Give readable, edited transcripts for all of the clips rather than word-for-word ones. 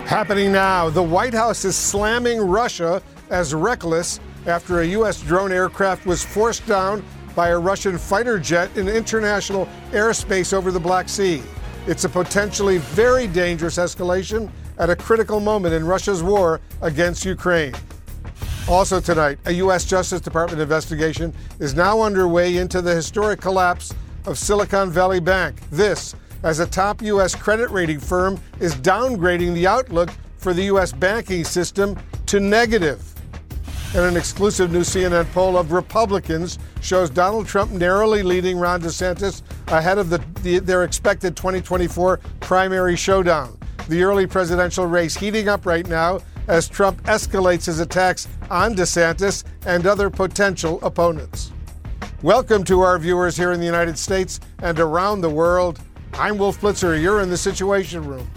Happening now, the White House is slamming Russia as reckless after a U.S. drone aircraft was forced down by a Russian fighter jet in international airspace over the Black Sea. It's a potentially very dangerous escalation at a critical moment in Russia's war against Ukraine. Also tonight, a U.S. Justice Department investigation is now underway into the historic collapse of Silicon Valley Bank. This, as a top U.S. credit rating firm is downgrading the outlook for the U.S. banking system to negative. And an exclusive new CNN poll of Republicans shows Donald Trump narrowly leading Ron DeSantis ahead of their expected 2024 primary showdown. The early presidential race heating up right now as Trump escalates his attacks on DeSantis and other potential opponents. Welcome to our viewers here in the United States and around the world. I'm Wolf Blitzer. You're in the Situation Room.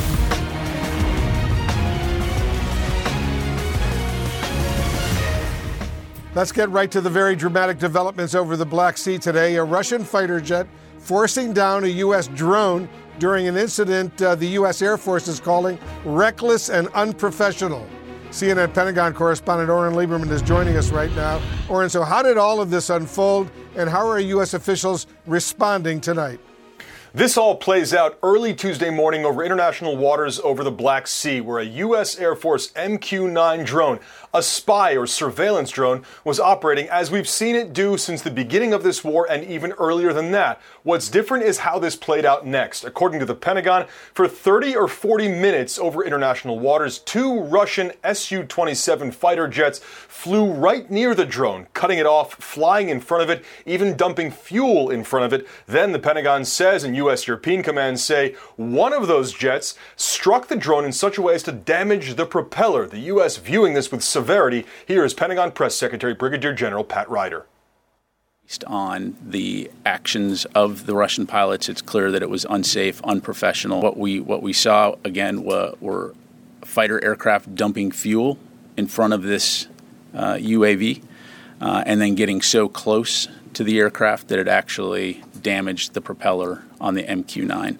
Let's get right to the very dramatic developments over the Black Sea today. A Russian fighter jet forcing down a U.S. drone during an incident the U.S. Air Force is calling reckless and unprofessional. CNN Pentagon correspondent Oren Lieberman is joining us right now. Oren, so how did all of this unfold, and how are U.S. officials responding tonight? This all plays out early Tuesday morning over international waters over the Black Sea, where a U.S. Air Force MQ-9 drone, a spy or surveillance drone, was operating as we've seen it do since the beginning of this war and even earlier than that. What's different is how this played out next. According to the Pentagon, for 30 or 40 minutes over international waters, two Russian Su-27 fighter jets flew right near the drone, cutting it off, flying in front of it, even dumping fuel in front of it. Then the Pentagon says, and U.S. European commands say, one of those jets struck the drone in such a way as to damage the propeller. The U.S. viewing this with severity. Here is Pentagon Press Secretary Brigadier General Pat Ryder. Based on the actions of the Russian pilots, it's clear that it was unsafe, unprofessional. What we saw, again, were fighter aircraft dumping fuel in front of this UAV and then getting so close to the aircraft that it actually damaged the propeller on the MQ-9.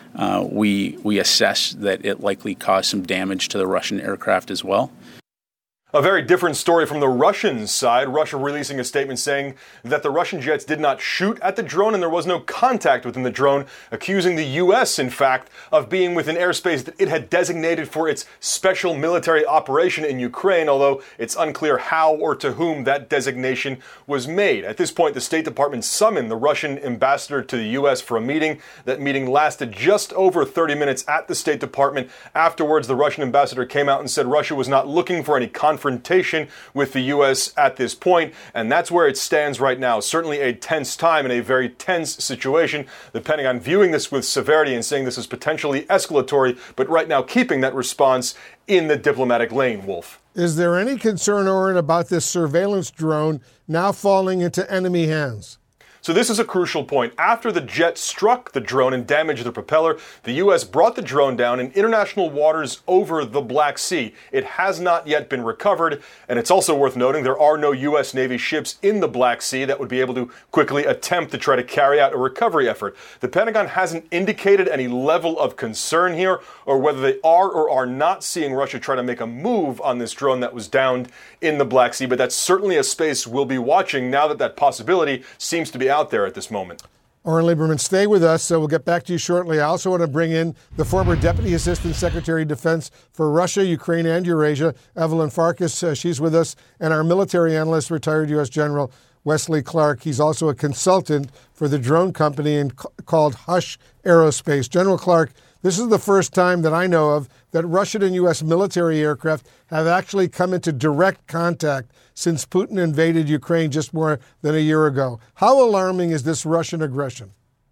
We assess that it likely caused some damage to the Russian aircraft as well. A very different story from the Russian side. Russia releasing a statement saying that the Russian jets did not shoot at the drone and there was no contact within the drone, accusing the U.S., in fact, of being within airspace that it had designated for its special military operation in Ukraine, although it's unclear how or to whom that designation was made. At this point, the State Department summoned the Russian ambassador to the U.S. for a meeting. That meeting lasted just over 30 minutes at the State Department. Afterwards, the Russian ambassador came out and said Russia was not looking for any confrontation with the U.S. at this point, and that's where it stands right now. Certainly a tense time and a very tense situation. The Pentagon viewing this with severity and saying this is potentially escalatory, but right now keeping that response in the diplomatic lane, Wolf. Is there any concern, Oren, about this surveillance drone now falling into enemy hands? So this is a crucial point. After the jet struck the drone and damaged the propeller, the U.S. brought the drone down in international waters over the Black Sea. It has not yet been recovered, and it's also worth noting there are no U.S. Navy ships in the Black Sea that would be able to quickly attempt to try to carry out a recovery effort. The Pentagon hasn't indicated any level of concern here, or whether they are or are not seeing Russia try to make a move on this drone that was downed in the Black Sea, but that's certainly a space we'll be watching now that that possibility seems to be out there at this moment. Oren Lieberman, stay with us, so we'll get back to you shortly. I also want to bring in the former Deputy Assistant Secretary of Defense for Russia, Ukraine, and Eurasia, Evelyn Farkas. She's with us, and our military analyst, retired U.S. General Wesley Clark. He's also a consultant for the drone company called Hush Aerospace. General Clark, this is the first time that I know of that Russian and U.S. military aircraft have actually come into direct contact since Putin invaded Ukraine just more than a year ago. How alarming is this Russian aggression?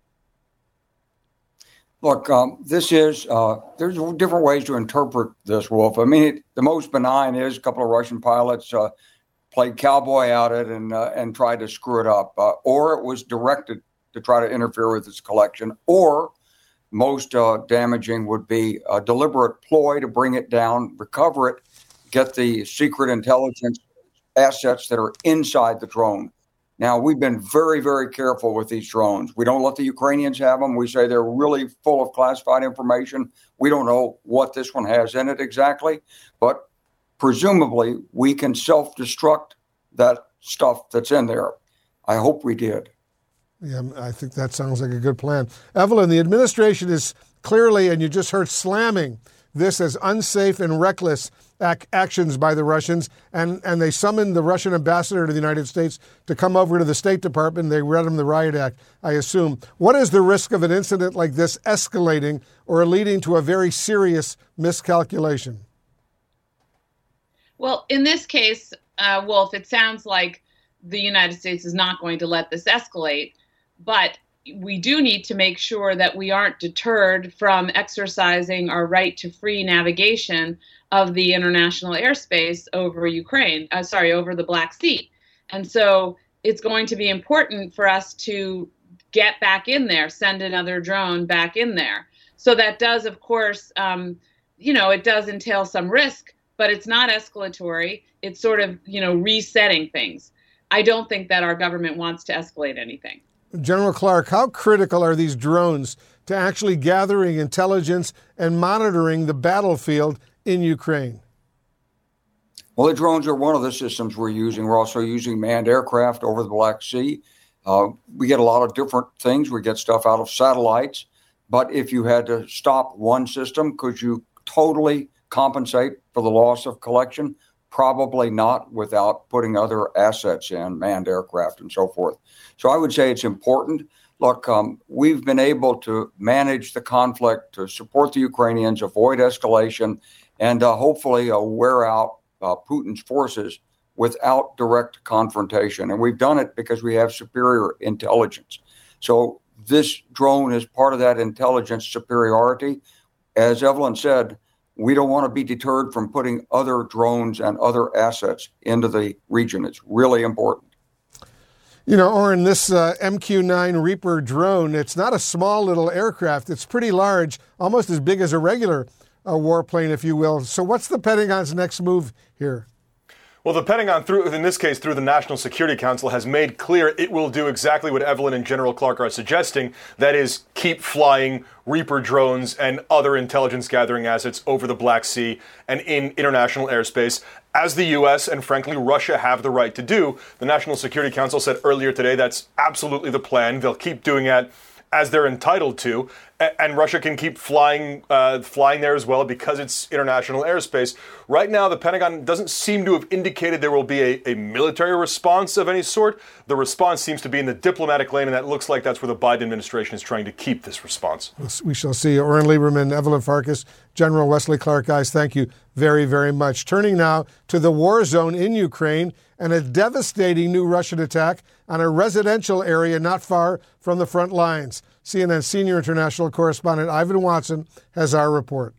Look, there's different ways to interpret this, Wolf. I mean, the most benign is a couple of Russian pilots played cowboy at it and tried to screw it up, or it was directed to try to interfere with its collection, or most damaging would be a deliberate ploy to bring it down, recover it, get the secret intelligence assets that are inside the drone. Now, we've been very, very careful with these drones. We don't let the Ukrainians have them. We say they're really full of classified information. We don't know what this one has in it exactly, but presumably we can self-destruct that stuff that's in there. I hope we did. Yeah, I think that sounds like a good plan. Evelyn, the administration is clearly, and you just heard, slamming this as unsafe and reckless actions by the Russians, and they summoned the Russian ambassador to the United States to come over to the State Department. They read him the Riot Act, I assume. What is the risk of an incident like this escalating or leading to a very serious miscalculation? Well, in this case, Wolf, it sounds like the United States is not going to let this escalate, but we do need to make sure that we aren't deterred from exercising our right to free navigation of the international airspace over over the Black Sea. And so it's going to be important for us to get back in there, send another drone back in there. So that does, of course, it does entail some risk, but it's not escalatory. It's sort of, resetting things. I don't think that our government wants to escalate anything. General Clark, how critical are these drones to actually gathering intelligence and monitoring the battlefield in Ukraine? Well, the drones are one of the systems we're using. We're also using manned aircraft over the Black Sea. We get a lot of different things. We get stuff out of satellites. But if you had to stop one system, could you totally compensate for the loss of collection? Probably not, without putting other assets in, manned aircraft and so forth. So I would say it's important. Look, we've been able to manage the conflict, to support the Ukrainians, avoid escalation, and hopefully wear out Putin's forces without direct confrontation. And we've done it because we have superior intelligence. So this drone is part of that intelligence superiority. As Evelyn said, we don't want to be deterred from putting other drones and other assets into the region. It's really important. Oren, this MQ-9 Reaper drone, it's not a small little aircraft. It's pretty large, almost as big as a regular warplane, if you will. So what's the Pentagon's next move here? Well, the Pentagon, in this case, through the National Security Council, has made clear it will do exactly what Evelyn and General Clark are suggesting. That is, keep flying Reaper drones and other intelligence gathering assets over the Black Sea and in international airspace, as the U.S. and, frankly, Russia have the right to do. The National Security Council said earlier today that's absolutely the plan. They'll keep doing that as they're entitled to, and Russia can keep flying there as well because it's international airspace. Right now, the Pentagon doesn't seem to have indicated there will be a military response of any sort. The response seems to be in the diplomatic lane, and that looks like that's where the Biden administration is trying to keep this response. We shall see. Oren Lieberman, Evelyn Farkas, General Wesley Clark, guys, thank you very, very much. Turning now to the war zone in Ukraine and a devastating new Russian attack on a residential area not far from the front lines. CNN senior international correspondent Ivan Watson has our report.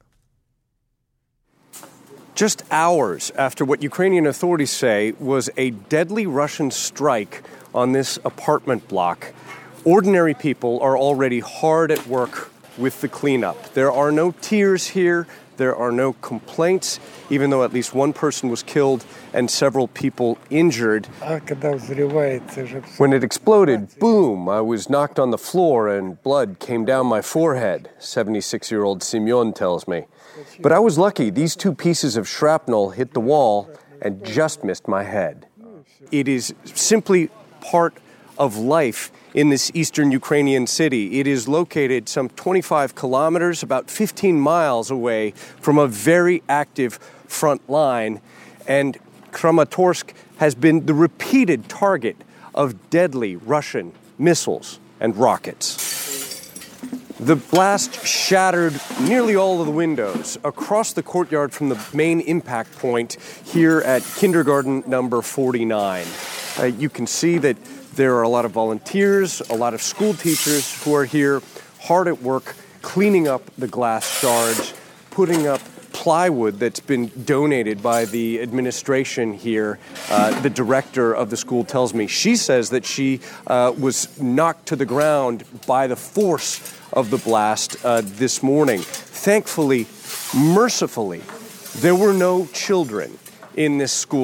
Just hours after what Ukrainian authorities say was a deadly Russian strike on this apartment block, ordinary people are already hard at work with the cleanup. There are no tears here. There are no complaints, even though at least one person was killed and several people injured. When it exploded, boom, I was knocked on the floor and blood came down my forehead, 76-year-old Semyon tells me. But I was lucky. These two pieces of shrapnel hit the wall and just missed my head. It is simply part of life in this eastern Ukrainian city. It is located some 25 kilometers, about 15 miles away from a very active front line. And Kramatorsk has been the repeated target of deadly Russian missiles and rockets. The blast shattered nearly all of the windows across the courtyard from the main impact point here at kindergarten number 49. You can see that there are a lot of volunteers, a lot of school teachers who are here hard at work cleaning up the glass shards, putting up plywood that's been donated by the administration here. The director of the school tells me. She says that she was knocked to the ground by the force of the blast this morning. Thankfully, mercifully, there were no children in this school.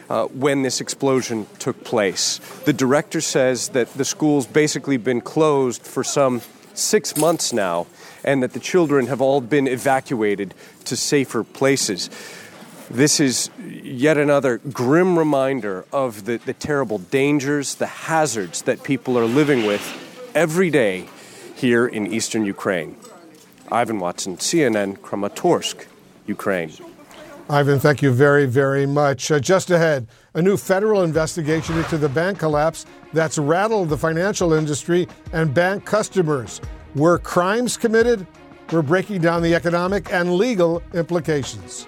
when this explosion took place. The director says that the school's basically been closed for some 6 months now, and that the children have all been evacuated to safer places. This is yet another grim reminder of the terrible dangers, the hazards that people are living with every day here in eastern Ukraine. Ivan Watson, CNN, Kramatorsk, Ukraine. Ivan, thank you very, very much. Just ahead, a new federal investigation into the bank collapse that's rattled the financial industry and bank customers. Were crimes committed? We're breaking down the economic and legal implications.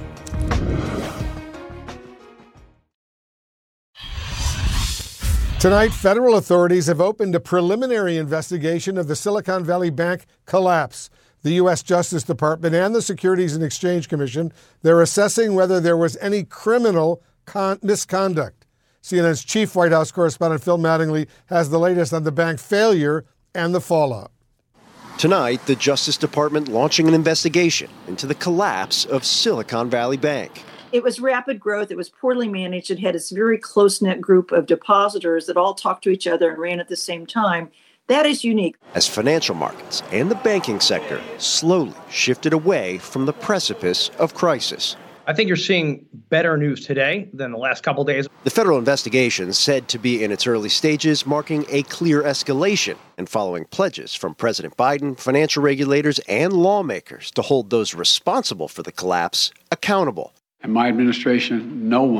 Tonight, federal authorities have opened a preliminary investigation of the Silicon Valley Bank collapse. The U.S. Justice Department and the Securities and Exchange Commission, they're assessing whether there was any criminal misconduct. CNN's chief White House correspondent Phil Mattingly has the latest on the bank failure and the fallout. Tonight, the Justice Department launching an investigation into the collapse of Silicon Valley Bank. It was rapid growth. It was poorly managed. It had a very close-knit group of depositors that all talked to each other and ran at the same time. That is unique. As financial markets and the banking sector slowly shifted away from the precipice of crisis. I think you're seeing better news today than the last couple days. The federal investigation, said to be in its early stages, marking a clear escalation and following pledges from President Biden, financial regulators, and lawmakers to hold those responsible for the collapse accountable. In my administration, no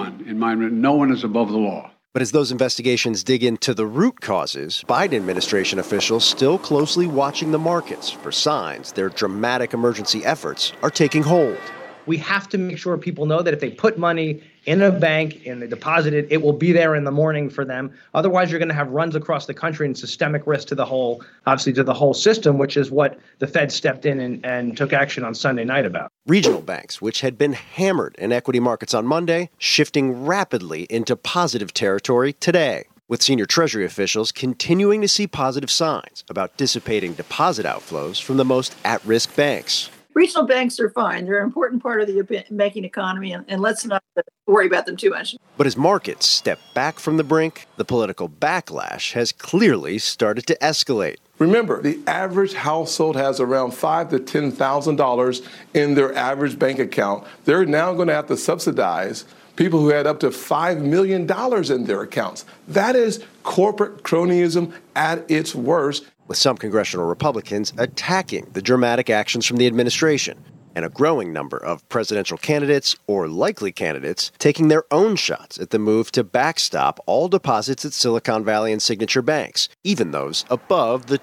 one is above the law. But as those investigations dig into the root causes, Biden administration officials still closely watching the markets for signs their dramatic emergency efforts are taking hold. We have to make sure people know that if they put money in a bank and they deposit it, it will be there in the morning for them. Otherwise, you're going to have runs across the country and systemic risk to the whole system, which is what the Fed stepped in and took action on Sunday night about. Regional banks, which had been hammered in equity markets on Monday, shifting rapidly into positive territory today, with senior Treasury officials continuing to see positive signs about dissipating deposit outflows from the most at-risk banks. Regional banks are fine. They're an important part of the banking economy, and let's not worry about them too much. But as markets step back from the brink, the political backlash has clearly started to escalate. Remember, the average household has around $5,000 to $10,000 in their average bank account. They're now going to have to subsidize people who had up to $5 million in their accounts. That is corporate cronyism at its worst. With some congressional Republicans attacking the dramatic actions from the administration, and a growing number of presidential candidates or likely candidates taking their own shots at the move to backstop all deposits at Silicon Valley and Signature banks, even those above the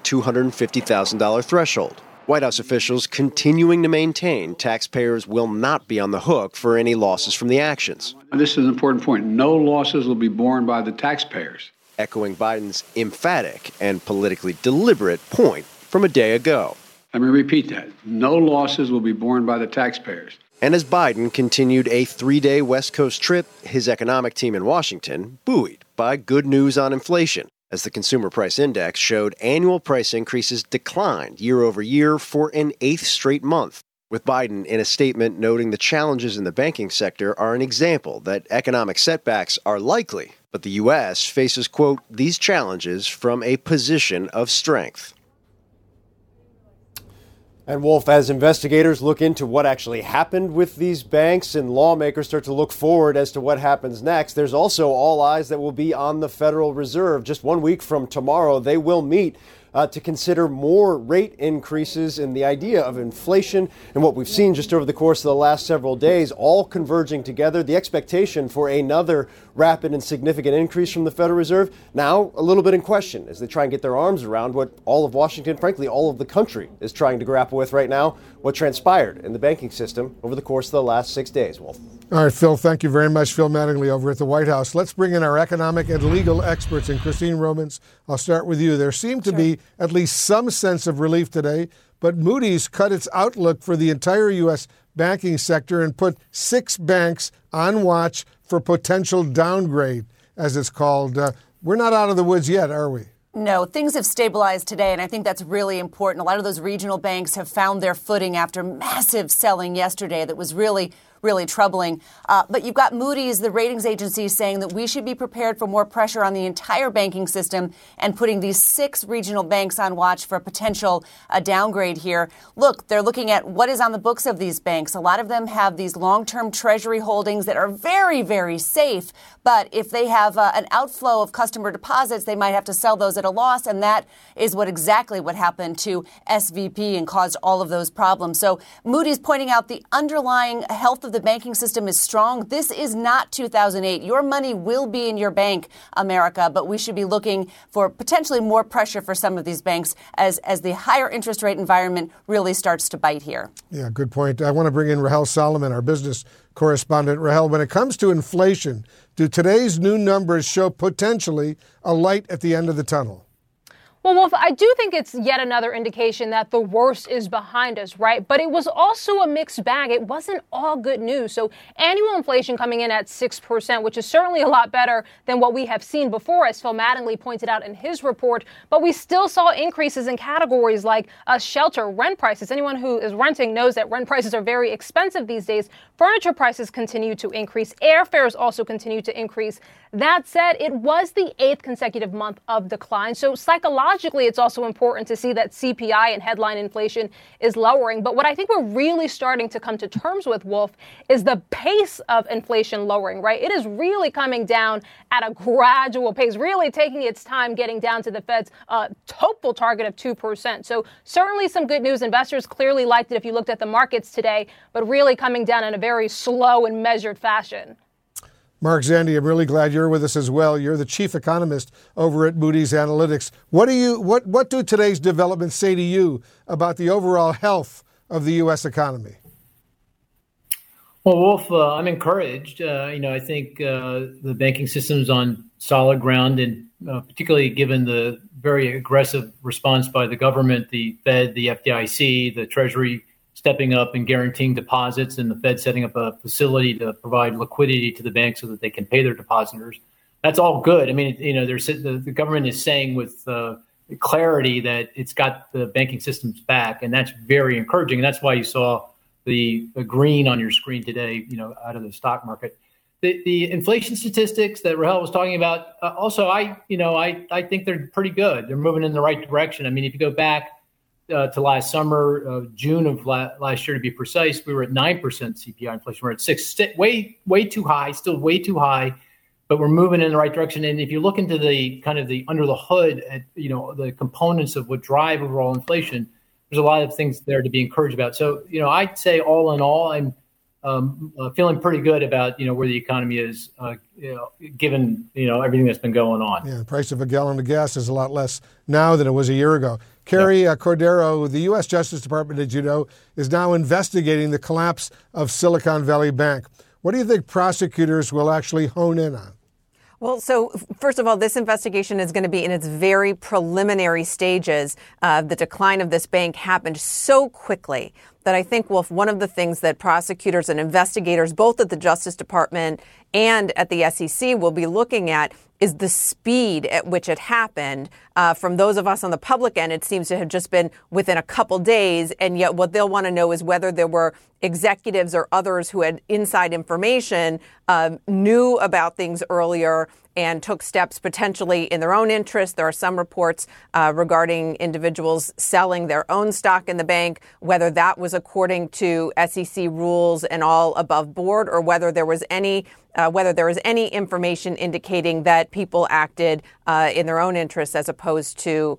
$250,000 threshold. White House officials continuing to maintain taxpayers will not be on the hook for any losses from the actions. This is an important point. No losses will be borne by the taxpayers. Echoing Biden's emphatic and politically deliberate point from a day ago. Let me repeat that. No losses will be borne by the taxpayers. And as Biden continued a 3-day West Coast trip, his economic team in Washington buoyed by good news on inflation, as the Consumer Price Index showed annual price increases declined year over year for an 8th straight month. With Biden in a statement noting the challenges in the banking sector are an example that economic setbacks are likely, but the U.S. faces, quote, these challenges from a position of strength. And Wolf, as investigators look into what actually happened with these banks and lawmakers start to look forward as to what happens next, there's also all eyes that will be on the Federal Reserve. Just 1 week from tomorrow, they will meet to consider more rate increases and the idea of inflation and what we've seen just over the course of the last several days, all converging together. The expectation for another rapid and significant increase from the Federal Reserve now a little bit in question as they try and get their arms around what all of Washington, frankly, all of the country is trying to grapple with right now, what transpired in the banking system over the course of the last 6 days. Wolf. All right, Phil, thank you very much. Phil Mattingly over at the White House. Let's bring in our economic and legal experts. And Christine Romans, I'll start with you. There seemed to be at least some sense of relief today, but Moody's cut its outlook for the entire U.S. banking sector and put 6 banks on watch for potential downgrade, as it's called. We're not out of the woods yet, are we? No, things have stabilized today, and I think that's really important. A lot of those regional banks have found their footing after massive selling yesterday that was really really troubling. But you've got Moody's, the ratings agency, saying that we should be prepared for more pressure on the entire banking system and putting these 6 regional banks on watch for a potential downgrade here. Look, they're looking at what is on the books of these banks. A lot of them have these long-term treasury holdings that are very, very safe. But if they have an outflow of customer deposits, they might have to sell those at a loss. And that is exactly what happened to SVB and caused all of those problems. So Moody's pointing out the underlying health of the banking system is strong. This is not 2008. Your money will be in your bank, America, but we should be looking for potentially more pressure for some of these banks as the higher interest rate environment really starts to bite here. Yeah, good point. I want to bring in Rahel Solomon, our business correspondent. Rahel, when it comes to inflation, do today's new numbers show potentially a light at the end of the tunnel? Well, Wolf, I do think it's yet another indication that the worst is behind us, right? But it was also a mixed bag. It wasn't all good news. So annual inflation coming in at 6%, which is certainly a lot better than what we have seen before, as Phil Mattingly pointed out in his report. But we still saw increases in categories like shelter, rent prices. Anyone who is renting knows that rent prices are very expensive these days. Furniture prices continue to increase. Airfares also continue to increase. That said, it was the 8th consecutive month of decline. So psychologically, it's also important to see that CPI and headline inflation is lowering. But what I think we're really starting to come to terms with, Wolf, is the pace of inflation lowering, right? It is really coming down at a gradual pace, really taking its time getting down to the Fed's hopeful target of 2%. So certainly some good news. Investors clearly liked it if you looked at the markets today, but really coming down in a very slow and measured fashion. Mark Zandi, I'm really glad you're with us as well. You're the chief economist over at Moody's Analytics. What do today's developments say to you about the overall health of the U.S. economy? Well, Wolf, I'm encouraged. I think the banking system's on solid ground, and particularly given the very aggressive response by the government, the Fed, the FDIC, the Treasury stepping up and guaranteeing deposits, and the Fed setting up a facility to provide liquidity to the banks so that they can pay their depositors. That's all good. I mean, the government is saying with clarity that it's got the banking system's back, and that's very encouraging. And that's why you saw the green on your screen today, out of the stock market. The inflation statistics that Rahel was talking about, also, I think they're pretty good. They're moving in the right direction. I mean, if you go back to last summer, June of last year to be precise, we were at 9% CPI inflation. We're at 6%, way too high, still way too high, but we're moving in the right direction. And if you look into the kind of the under the hood at the components of what drive overall inflation, there's a lot of things there to be encouraged about. So I'd say all in all, I'm feeling pretty good about where the economy is, given everything that's been going on. Yeah, the price of a gallon of gas is a lot less now than it was a year ago. Carrie Cordero, the U.S. Justice Department, as you know, is now investigating the collapse of Silicon Valley Bank. What do you think prosecutors will actually hone in on? Well, so first of all, this investigation is going to be in its very preliminary stages. The decline of this bank happened so quickly that I think, Wolf, one of the things that prosecutors and investigators, both at the Justice Department and at the SEC, will be looking at is the speed at which it happened. From those of us on the public end, it seems to have just been within a couple days. And yet what they'll want to know is whether there were executives or others who had inside information, knew about things earlier and took steps potentially in their own interest. There are some reports regarding individuals selling their own stock in the bank, whether that was according to SEC rules and all above board, or whether there was any information indicating that people acted in their own interest as opposed to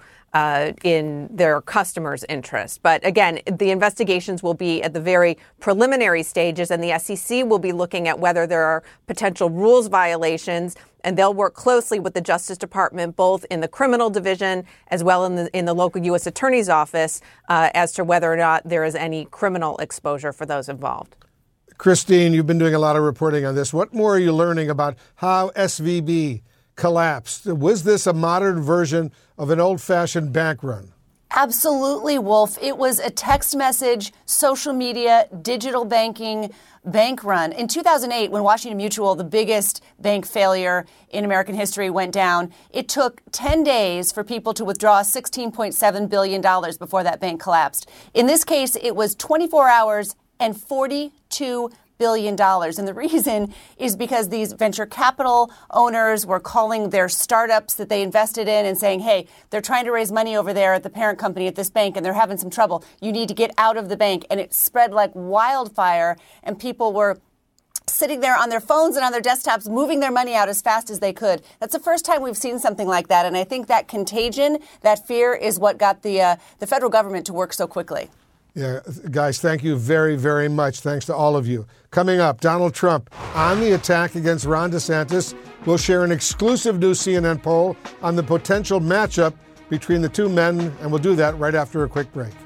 in their customers' interest. But again, the investigations will be at the very preliminary stages, and the SEC will be looking at whether there are potential rules violations, and they'll work closely with the Justice Department, both in the criminal division as well in the local U.S. Attorney's Office, as to whether or not there is any criminal exposure for those involved. Christine, you've been doing a lot of reporting on this. What more are you learning about how SVB collapsed? Was this a modern version of an old-fashioned bank run? Absolutely, Wolf. It was a text message, social media, digital banking, bank run. In 2008, when Washington Mutual, the biggest bank failure in American history, went down, it took 10 days for people to withdraw $16.7 billion before that bank collapsed. In this case, it was 24 hours and $42 billion. And the reason is because these venture capital owners were calling their startups that they invested in and saying, hey, they're trying to raise money over there at the parent company at this bank and they're having some trouble. You need to get out of the bank. And it spread like wildfire, and people were sitting there on their phones and on their desktops, moving their money out as fast as they could. That's the first time we've seen something like that. And I think that contagion, that fear, is what got the federal government to work so quickly. Yeah, guys, thank you very, very much. Thanks to all of you. Coming up, Donald Trump on the attack against Ron DeSantis. We'll share an exclusive new CNN poll on the potential matchup between the two men, and we'll do that right after a quick break.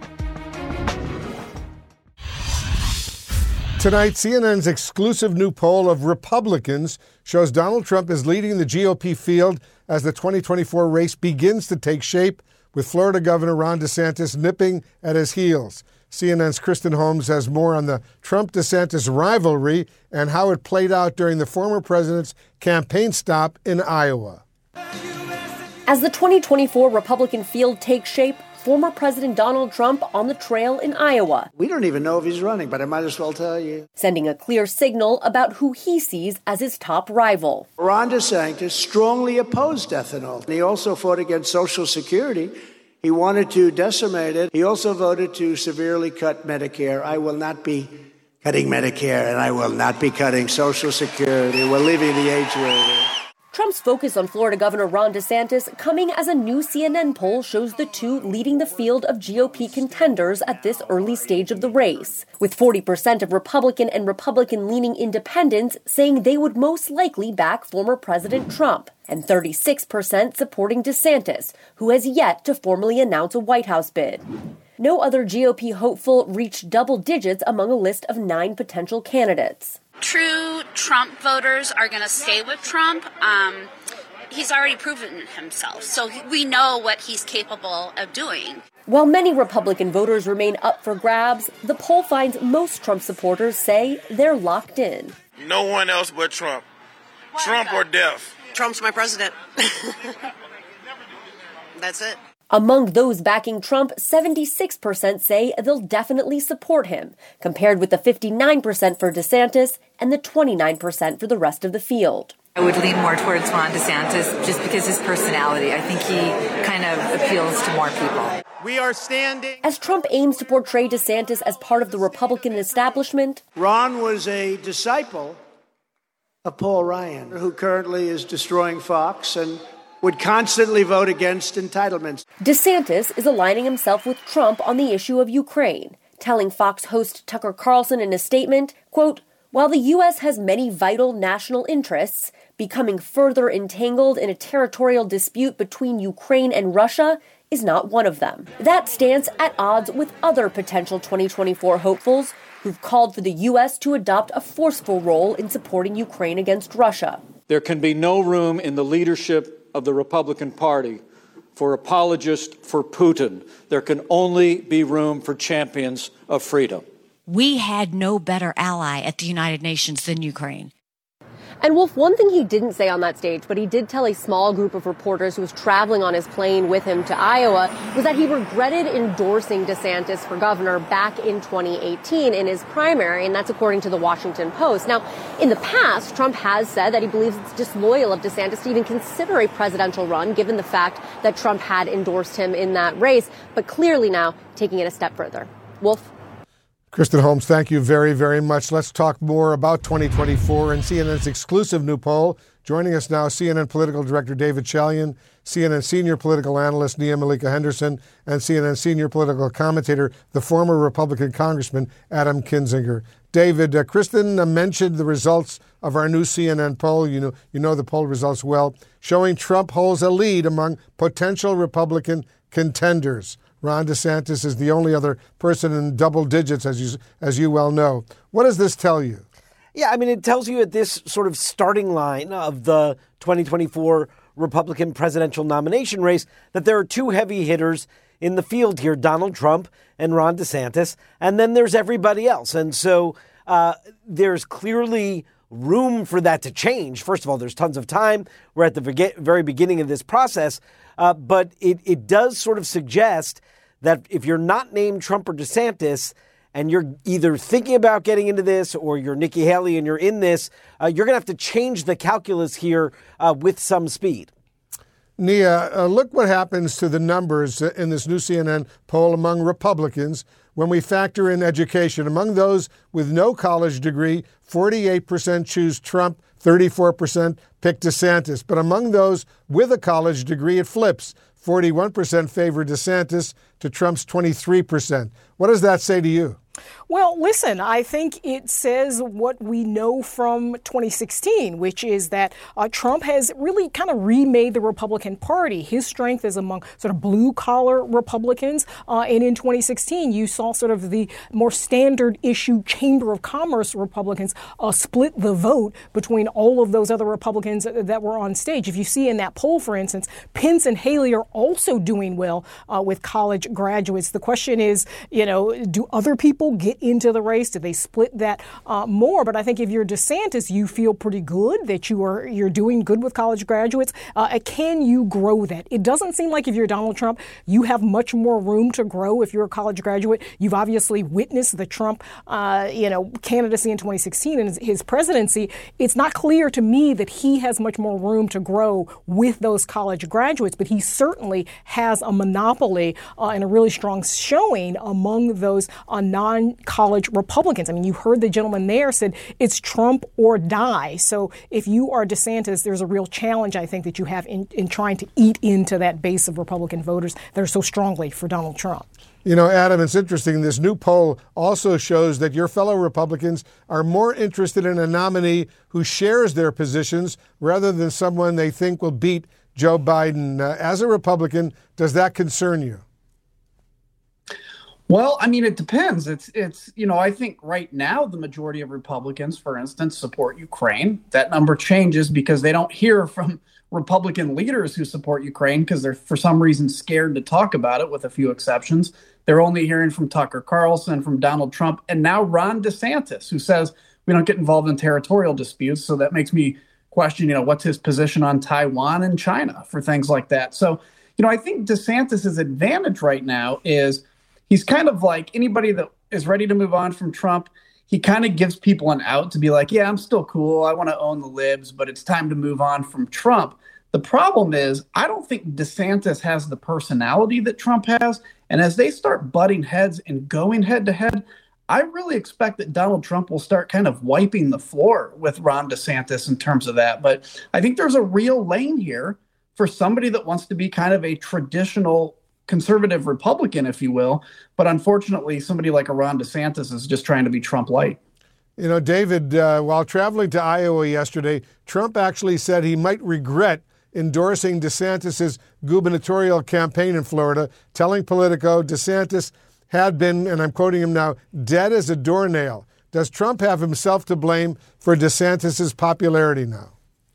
Tonight, CNN's exclusive new poll of Republicans shows Donald Trump is leading the GOP field as the 2024 race begins to take shape, with Florida Governor Ron DeSantis nipping at his heels. CNN's Kristen Holmes has more on the Trump-DeSantis rivalry and how it played out during the former president's campaign stop in Iowa. As the 2024 Republican field takes shape, former President Donald Trump on the trail in Iowa. We don't even know if he's running, but I might as well tell you. Sending a clear signal about who he sees as his top rival. Ron DeSantis strongly opposed ethanol. He also fought against Social Security. He wanted to decimate it. He also voted to severely cut Medicare. I will not be cutting Medicare, and I will not be cutting Social Security. We're leaving the age where it is. Trump's focus on Florida Governor Ron DeSantis coming as a new CNN poll shows the two leading the field of GOP contenders at this early stage of the race, with 40% of Republican and Republican-leaning independents saying they would most likely back former President Trump, and 36% supporting DeSantis, who has yet to formally announce a White House bid. No other GOP hopeful reached double digits among a list of 9 potential candidates. True Trump voters are going to stay with Trump. He's already proven himself, so we know what he's capable of doing. While many Republican voters remain up for grabs, the poll finds most Trump supporters say they're locked in. No one else but Trump. Trump or death. Trump's my president. That's it. Among those backing Trump, 76% say they'll definitely support him, compared with the 59% for DeSantis and the 29% for the rest of the field. I would lean more towards Ron DeSantis just because his personality. I think he kind of appeals to more people. We are standing. As Trump aims to portray DeSantis as part of the Republican establishment, Ron was a disciple of Paul Ryan, who currently is destroying Fox and would constantly vote against entitlements. DeSantis is aligning himself with Trump on the issue of Ukraine, telling Fox host Tucker Carlson in a statement, quote, "While the U.S. has many vital national interests, becoming further entangled in a territorial dispute between Ukraine and Russia is not one of them." That stance at odds with other potential 2024 hopefuls who've called for the U.S. to adopt a forceful role in supporting Ukraine against Russia. There can be no room in the leadership of the Republican Party for apologists for Putin. There can only be room for champions of freedom. We had no better ally at the United Nations than Ukraine. And Wolf, one thing he didn't say on that stage, but he did tell a small group of reporters who was traveling on his plane with him to Iowa, was that he regretted endorsing DeSantis for governor back in 2018 in his primary, and that's according to the Washington Post. Now, in the past, Trump has said that he believes it's disloyal of DeSantis to even consider a presidential run, given the fact that Trump had endorsed him in that race, but clearly now taking it a step further. Wolf? Kristen Holmes, thank you very, very much. Let's talk more about 2024 and CNN's exclusive new poll. Joining us now, CNN political director David Chalian, CNN senior political analyst Nia Malika Henderson, and CNN senior political commentator, the former Republican Congressman Adam Kinzinger. David, Kristen mentioned the results of our new CNN poll. You know the poll results well, showing Trump holds a lead among potential Republican contenders. Ron DeSantis is the only other person in double digits, as you well know. What does this tell you? Yeah, I mean, it tells you at this sort of starting line of the 2024 Republican presidential nomination race that there are two heavy hitters in the field here, Donald Trump and Ron DeSantis, and then there's everybody else. And so there's clearly room for that to change. First of all, there's tons of time. We're at the very beginning of this process. But it does sort of suggest that if you're not named Trump or DeSantis and you're either thinking about getting into this or you're Nikki Haley and you're in this, you're going to have to change the calculus here with some speed. Nia, look what happens to the numbers in this new CNN poll among Republicans when we factor in education. Among those with no college degree, 48% choose Trump, 34% pick DeSantis. But among those with a college degree, it flips. 41% favor DeSantis to Trump's 23%. What does that say to you? Well, listen, I think it says what we know from 2016, which is that Trump has really kind of remade the Republican Party. His strength is among sort of blue-collar Republicans. And in 2016, you saw sort of the more standard issue Chamber of Commerce Republicans split the vote between all of those other Republicans that were on stage. If you see in that poll, for instance, Pence and Haley are also doing well with college graduates. The question is, do other people get into the race? Do they split that more? But I think if you're DeSantis, you feel pretty good that you're doing good with college graduates. Can you grow that? It doesn't seem like if you're Donald Trump, you have much more room to grow if you're a college graduate. You've obviously witnessed the Trump, candidacy in 2016 and his presidency. It's not clear to me that he has much more room to grow with those college graduates, but he certainly has a monopoly and a really strong showing among those non-college Republicans. I mean, you heard the gentleman there said it's Trump or die. So if you are DeSantis, there's a real challenge, I think, that you have in trying to eat into that base of Republican voters that are so strongly for Donald Trump. Adam, it's interesting. This new poll also shows that your fellow Republicans are more interested in a nominee who shares their positions rather than someone they think will beat Joe Biden. As a Republican, does that concern you? Well, I mean, it depends. It's I think right now the majority of Republicans, for instance, support Ukraine. That number changes because they don't hear from Republican leaders who support Ukraine because they're for some reason scared to talk about it, with a few exceptions. They're only hearing from Tucker Carlson, from Donald Trump, and now Ron DeSantis, who says we don't get involved in territorial disputes. So that makes me question, what's his position on Taiwan and China for things like that. So, I think DeSantis's advantage right now is he's kind of like anybody that is ready to move on from Trump. He kind of gives people an out to be like, yeah, I'm still cool. I want to own the libs, but it's time to move on from Trump. The problem is, I don't think DeSantis has the personality that Trump has. And as they start butting heads and going head to head, I really expect that Donald Trump will start kind of wiping the floor with Ron DeSantis in terms of that. But I think there's a real lane here for somebody that wants to be kind of a traditional conservative Republican, if you will. But unfortunately, somebody like a Ron DeSantis is just trying to be Trump light. David, while traveling to Iowa yesterday, Trump actually said he might regret endorsing DeSantis's gubernatorial campaign in Florida, telling Politico DeSantis had been, and I'm quoting him now, dead as a doornail. Does Trump have himself to blame for DeSantis's popularity now?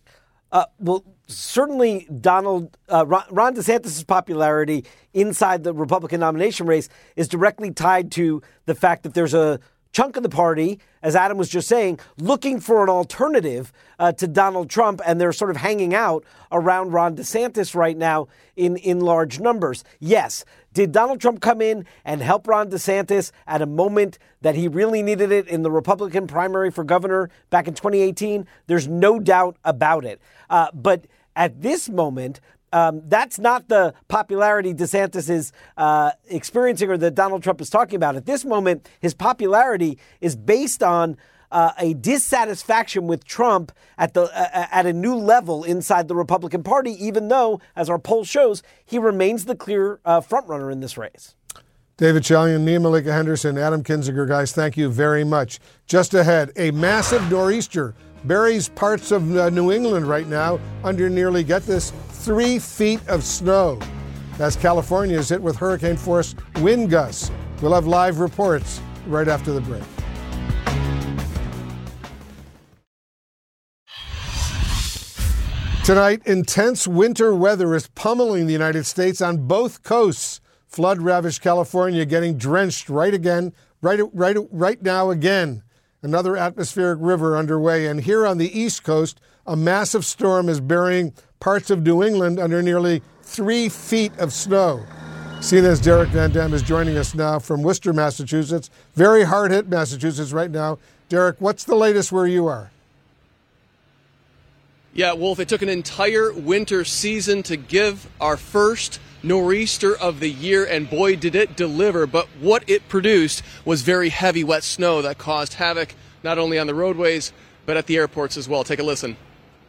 Well, certainly Ron DeSantis' popularity inside the Republican nomination race is directly tied to the fact that there's a chunk of the party, as Adam was just saying, looking for an alternative to Donald Trump, and they're sort of hanging out around Ron DeSantis right now in large numbers. Yes, did Donald Trump come in and help Ron DeSantis at a moment that he really needed it in the Republican primary for governor back in 2018? There's no doubt about it. But at this moment, that's not the popularity DeSantis is experiencing or that Donald Trump is talking about. At this moment, his popularity is based on a dissatisfaction with Trump at a new level inside the Republican Party, even though, as our poll shows, he remains the clear frontrunner in this race. David Chalian, Nia Malika Henderson, Adam Kinzinger, guys, thank you very much. Just ahead, a massive nor'easter buries parts of New England right now under nearly, get this, 3 feet of snow as California is hit with hurricane-force wind gusts. We'll have live reports right after the break. Tonight, intense winter weather is pummeling the United States on both coasts. Flood-ravaged California getting drenched right now again. Another atmospheric river underway. And here on the East Coast, a massive storm is burying parts of New England under nearly 3 feet of snow. CNN's Derek Van Dam is joining us now from Worcester, Massachusetts. Very hard-hit Massachusetts right now. Derek, what's the latest where you are? Yeah, Wolf, it took an entire winter season to give our first nor'easter of the year, and boy, did it deliver. But what it produced was very heavy, wet snow that caused havoc not only on the roadways, but at the airports as well. Take a listen.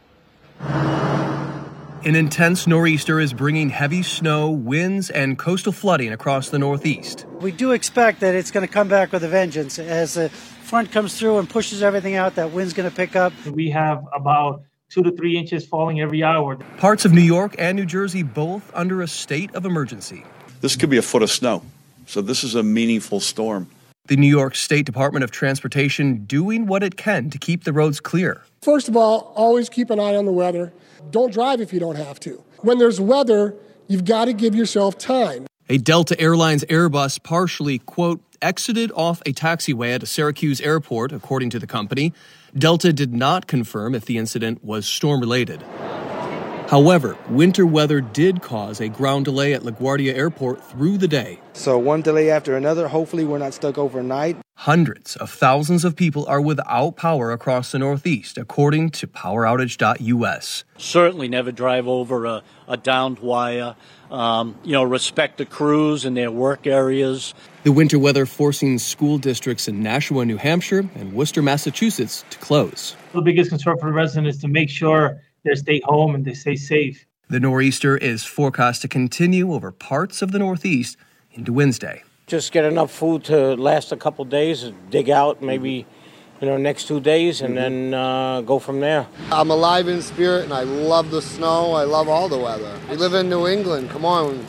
An intense nor'easter is bringing heavy snow, winds, and coastal flooding across the Northeast. We do expect that it's going to come back with a vengeance. As the front comes through and pushes everything out, that wind's going to pick up. We have about 2 to 3 inches falling every hour. Parts of New York and New Jersey both under a state of emergency. This could be a foot of snow, so this is a meaningful storm. The New York State Department of Transportation doing what it can to keep the roads clear. First of all, always keep an eye on the weather. Don't drive if you don't have to. When there's weather, you've got to give yourself time. A Delta Airlines Airbus partially, quote, exited off a taxiway at a Syracuse airport, according to the company. Delta did not confirm if the incident was storm-related. However, winter weather did cause a ground delay at LaGuardia Airport through the day. So one delay after another. Hopefully we're not stuck overnight. Hundreds of thousands of people are without power across the Northeast, according to PowerOutage.us. Certainly never drive over a downed wire. Respect the crews and their work areas. The winter weather forcing school districts in Nashua, New Hampshire, and Worcester, Massachusetts to close. The biggest concern for the residents is to make sure they stay home and they stay safe. The nor'easter is forecast to continue over parts of the Northeast into Wednesday. Just get enough food to last a couple days, dig out maybe, next 2 days, and then go from there. I'm alive in spirit, and I love the snow. I love all the weather. We live in New England. Come on.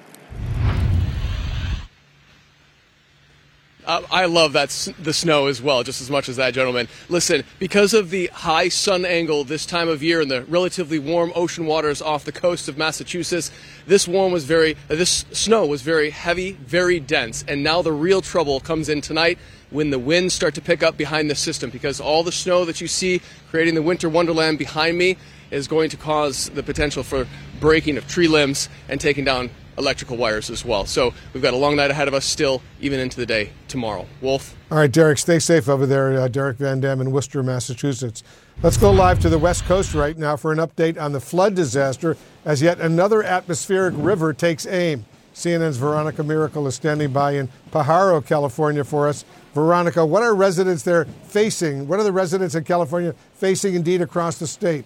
I love the snow as well, just as much as that gentleman. Listen, because of the high sun angle this time of year and the relatively warm ocean waters off the coast of Massachusetts, this snow was very heavy, very dense. And now the real trouble comes in tonight when the winds start to pick up behind the system, because all the snow that you see creating the winter wonderland behind me is going to cause the potential for breaking of tree limbs and taking down electrical wires as well. So we've got a long night ahead of us still, even into the day tomorrow. Wolf? All right, Derek, stay safe over there. Derek Van Dam in Worcester, Massachusetts. Let's go live to the West Coast right now for an update on the flood disaster as yet another atmospheric river takes aim. CNN's Veronica Miracle is standing by in Pajaro, California for us. Veronica, what are residents there facing? What are the residents in California facing indeed across the state?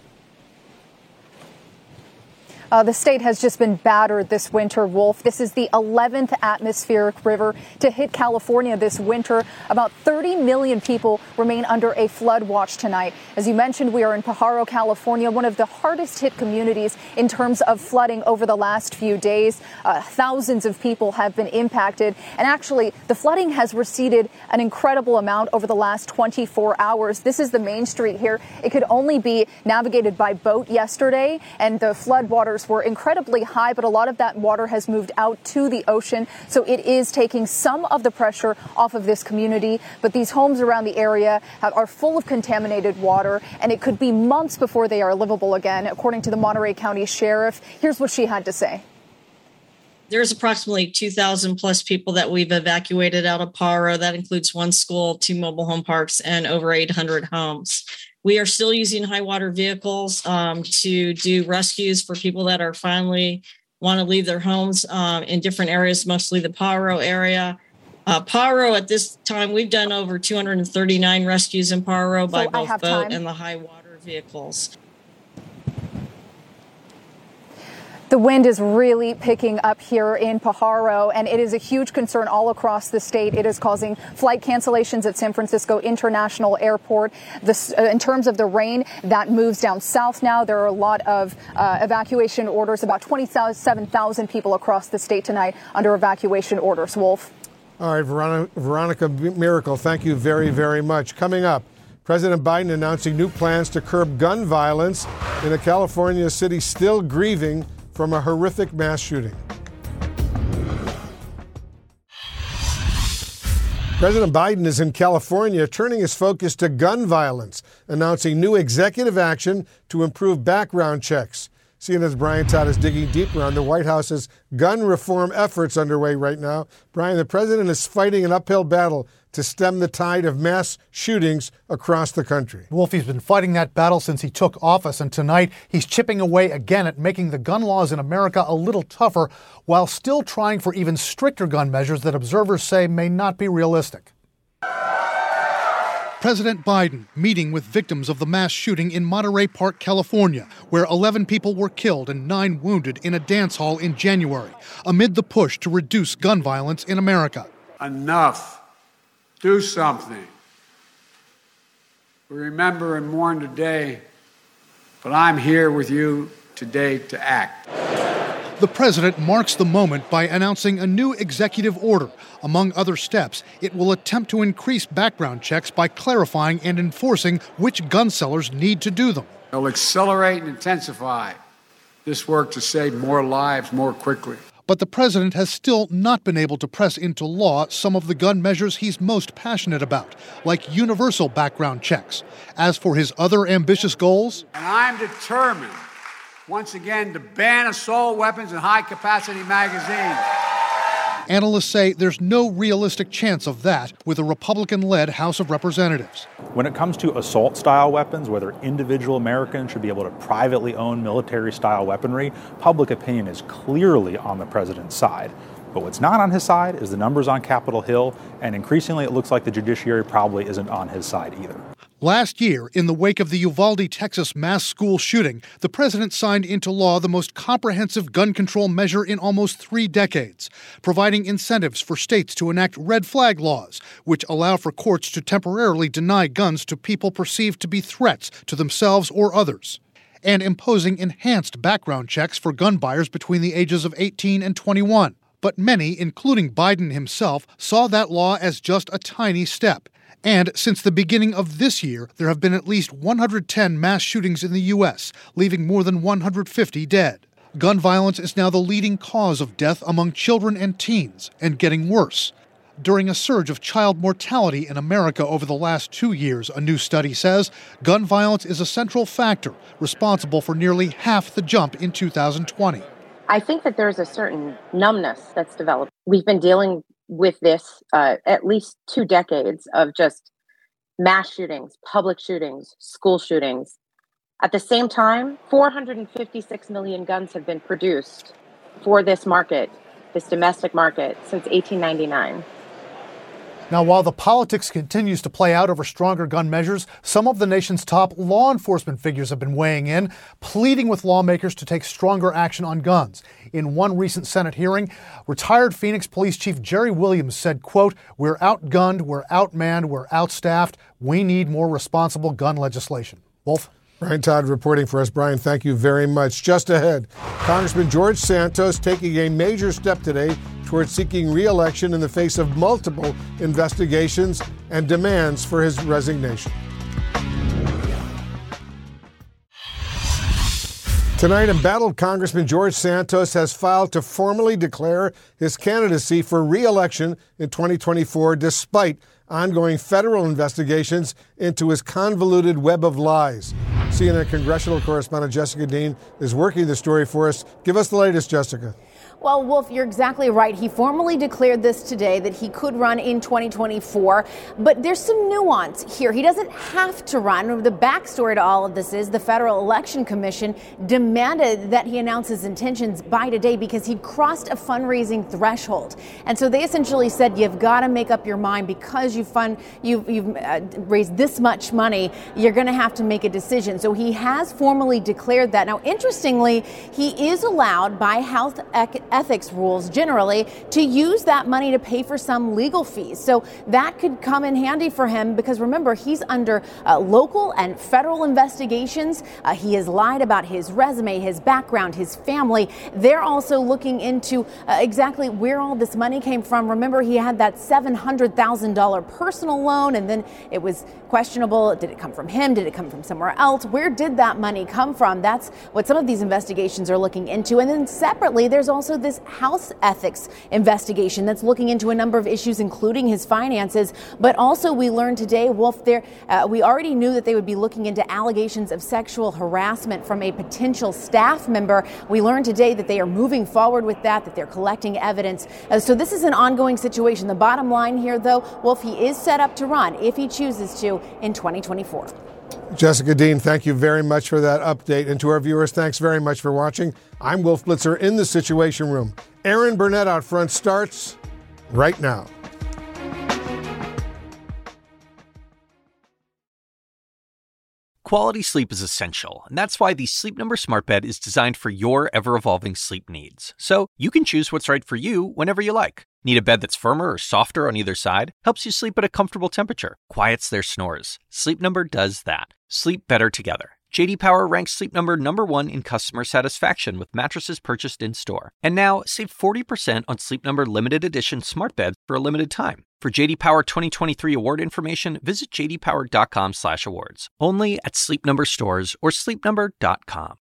The state has just been battered this winter, Wolf. This is the 11th atmospheric river to hit California this winter. About 30 million people remain under a flood watch tonight. As you mentioned, we are in Pajaro, California, one of the hardest hit communities in terms of flooding over the last few days. Thousands of people have been impacted. And actually, the flooding has receded an incredible amount over the last 24 hours. This is the main street here. It could only be navigated by boat yesterday, and the flood waters were incredibly high, but a lot of that water has moved out to the ocean. So it is taking some of the pressure off of this community. But these homes around the area are full of contaminated water, and it could be months before they are livable again, according to the Monterey County Sheriff. Here's what she had to say. There's approximately 2,000 plus people that we've evacuated out of Pajaro. That includes 1 school, 2 mobile home parks, and over 800 homes. We are still using high water vehicles to do rescues for people that are finally want to leave their homes in different areas, mostly the Pajaro area. Pajaro, at this time, we've done over 239 rescues in Pajaro by both boat and the high water vehicles. The wind is really picking up here in Pajaro, and it is a huge concern all across the state. It is causing flight cancellations at San Francisco International Airport. In terms of the rain, that moves down south now. There are a lot of evacuation orders, about 27,000 people across the state tonight under evacuation orders. Wolf? All right, Veronica Miracle, thank you very, very much. Coming up, President Biden announcing new plans to curb gun violence in a California city still grieving from a horrific mass shooting. President Biden is in California turning his focus to gun violence, announcing new executive action to improve background checks. CNN's Brian Todd is digging deeper on the White House's gun reform efforts underway right now. Brian, the president is fighting an uphill battle to stem the tide of mass shootings across the country. Wolf, he's been fighting that battle since he took office, and tonight he's chipping away again at making the gun laws in America a little tougher, while still trying for even stricter gun measures that observers say may not be realistic. President Biden meeting with victims of the mass shooting in Monterey Park, California, where 11 people were killed and 9 wounded in a dance hall in January, amid the push to reduce gun violence in America. Enough. Do something. We remember and mourn today, but I'm here with you today to act. The president marks the moment by announcing a new executive order. Among other steps, it will attempt to increase background checks by clarifying and enforcing which gun sellers need to do them. It'll accelerate and intensify this work to save more lives more quickly. But the president has still not been able to press into law some of the gun measures he's most passionate about, like universal background checks. As for his other ambitious goals, and I'm determined once again to ban assault weapons and high-capacity magazines. Analysts say there's no realistic chance of that with a Republican-led House of Representatives. When it comes to assault-style weapons, whether individual Americans should be able to privately own military-style weaponry, public opinion is clearly on the president's side. But what's not on his side is the numbers on Capitol Hill, and increasingly it looks like the judiciary probably isn't on his side either. Last year, in the wake of the Uvalde, Texas mass school shooting, the president signed into law the most comprehensive gun control measure in almost 3 decades, providing incentives for states to enact red flag laws, which allow for courts to temporarily deny guns to people perceived to be threats to themselves or others, and imposing enhanced background checks for gun buyers between the ages of 18 and 21. But many, including Biden himself, saw that law as just a tiny step. And since the beginning of this year, there have been at least 110 mass shootings in the U.S., leaving more than 150 dead. Gun violence is now the leading cause of death among children and teens, and getting worse. During a surge of child mortality in America over the last 2 years, a new study says, gun violence is a central factor responsible for nearly half the jump in 2020. I think that there's a certain numbness that's developed. We've been dealing with this at least 2 decades of just mass shootings, public shootings, school shootings. At the same time, 456 million guns have been produced for this market, this domestic market, since 1899. Now, while the politics continues to play out over stronger gun measures, some of the nation's top law enforcement figures have been weighing in, pleading with lawmakers to take stronger action on guns. In one recent Senate hearing, retired Phoenix Police Chief Jerry Williams said, quote, "We're outgunned, we're outmanned, we're outstaffed. We need more responsible gun legislation." Wolf? Brian Todd reporting for us. Brian, thank you very much. Just ahead, Congressman George Santos taking a major step today towards seeking re-election in the face of multiple investigations and demands for his resignation. Tonight, embattled Congressman George Santos has filed to formally declare his candidacy for re-election in 2024, despite ongoing federal investigations into his convoluted web of lies. CNN congressional correspondent Jessica Dean is working the story for us. Give us the latest, Jessica. Well, Wolf, you're exactly right. He formally declared this today that he could run in 2024, but there's some nuance here. He doesn't have to run. The backstory to all of this is the Federal Election Commission demanded that he announce his intentions by today because he'd crossed a fundraising threshold. And so they essentially said, you've got to make up your mind because you've raised this much money, you're going to have to make a decision. So he has formally declared that. Now, interestingly, he is allowed by health ethics rules generally to use that money to pay for some legal fees. So that could come in handy for him because remember, he's under local and federal investigations. He has lied about his resume, his background, his family. They're also looking into exactly where all this money came from. Remember, he had that $700,000 personal loan, and then it was questionable. Did it come from him? Did it come from somewhere else? Where did that money come from? That's what some of these investigations are looking into. And then separately, there's also this House ethics investigation that's looking into a number of issues, including his finances. But also we learned today, Wolf, we already knew that they would be looking into allegations of sexual harassment from a potential staff member. We learned today that they are moving forward with that they're collecting evidence. So this is an ongoing situation. The bottom line here, though, Wolf, he is set up to run, if he chooses to, in 2024. Jessica Dean, thank you very much for that update. And to our viewers, thanks very much for watching. I'm Wolf Blitzer in the Situation Room. Aaron Burnett out front starts right now. Quality sleep is essential, and that's why the Sleep Number Smart Bed is designed for your ever-evolving sleep needs. So you can choose what's right for you whenever you like. Need a bed that's firmer or softer on either side? Helps you sleep at a comfortable temperature. Quiets their snores. Sleep Number does that. Sleep better together. J.D. Power ranks Sleep Number #1 in customer satisfaction with mattresses purchased in-store. And now, save 40% on Sleep Number limited edition smart beds for a limited time. For J.D. Power 2023 award information, visit jdpower.com/awards. Only at Sleep Number stores or sleepnumber.com.